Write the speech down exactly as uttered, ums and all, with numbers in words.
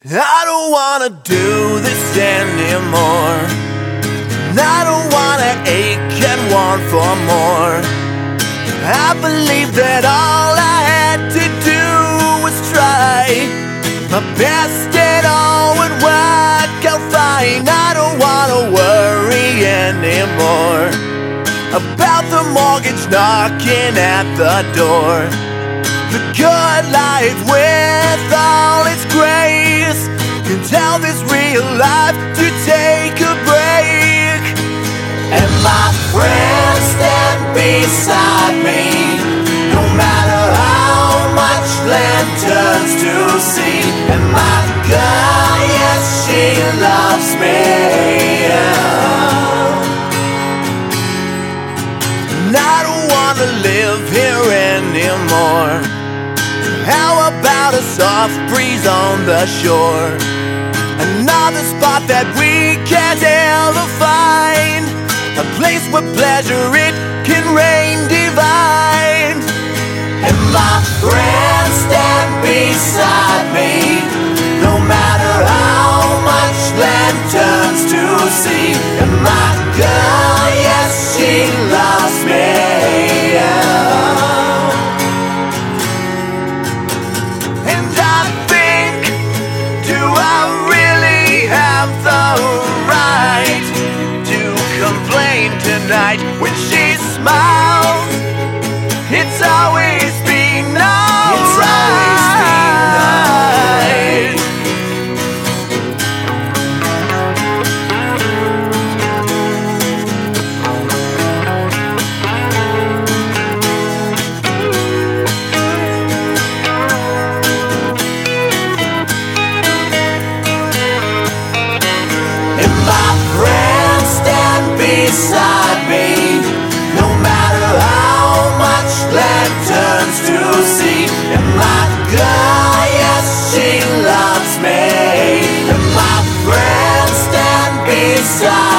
I don't wanna do this anymore. I don't wanna ache and want for more. I believe that all I had to do was try my best and all would work out fine. I don't wanna worry anymore about the mortgage knocking at the door. The good life with all its grace can tell this real life to take a break. And my friends stand beside me, no matter how much land turns to sea. And my girl, yes, she loves me. And I don't wanna live here anymore. How about a soft breeze on the shore? Another spot that we can't ever find, a place where pleasure, it can reign divine. And my friends stand beside me, no matter how much land turns to sea. And my girl, yes, she loves me. Tonight when she smiles, it's always been alright. It's always been alright. And my friends stand beside me, no matter how much land turns to sea. And my girl, yes, she loves me. And my friends stand beside me.